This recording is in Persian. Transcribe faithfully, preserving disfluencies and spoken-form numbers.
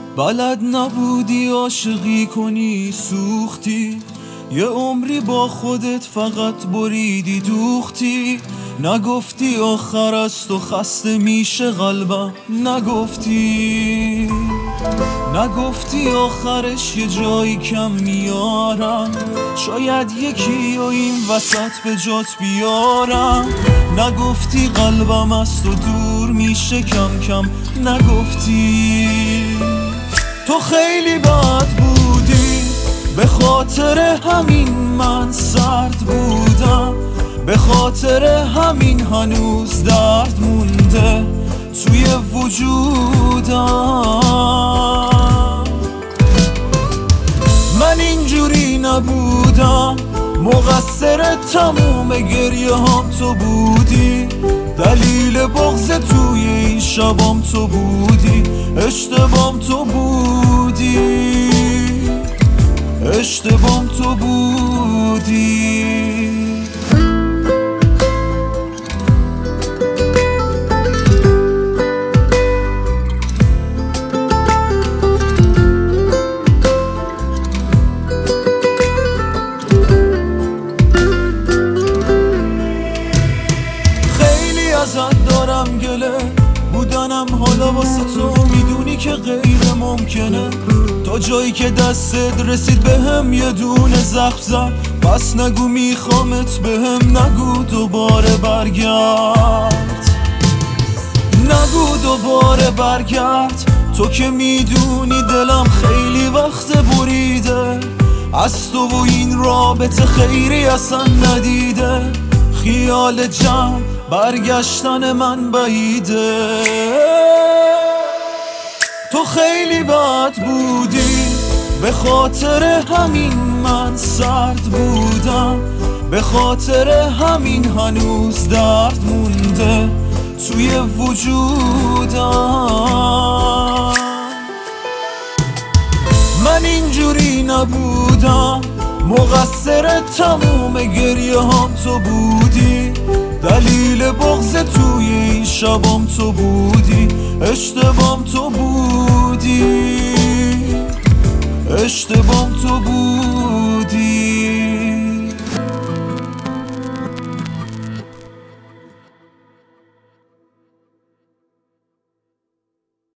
بلد نبودی عاشقی کنی سوختی، یه عمری با خودت فقط بریدی دوختی. نگفتی آخر است و خسته میشه قلبم، نگفتی نگفتی آخرش یه جایی کم میارم، شاید یکی و این وسط به جات بیارم. نگفتی قلبم است و دور میشه کم کم، نگفتی. تو خیلی بد بودی، به خاطر همین من سرد بودم، به خاطر همین هنوز درد مونده توی وجودم. من اینجوری نبودم، مقصر تموم گریه هم تو بودی، دلیل بغض توی این شبام تو بودی، اشتبام تو بودی، اشتبام تو بودی. خیلی ازت دارم گله، بودنم حالا واسه تو میدونی که غیر ممکنه. تا جایی که دستت رسید به هم یه دونه زخم زد، پس نگو میخوامت به هم، نگو دوباره برگرد، نگو دوباره برگرد. تو که میدونی دلم خیلی وقت بریده، از تو و این رابطه خیری اصلا ندیده. خیال جمع برگشتن من بعیده. تو خیلی بد بودی، به خاطر همین من سرد بودم، به خاطر همین هنوز درد مونده توی وجودم. من اینجوری نبودم، مقصر تموم گریه هم تو بودی، دلیل بغض توی این شبام تو بودی، اشتبام تو بودی، اشتبام تو بودی.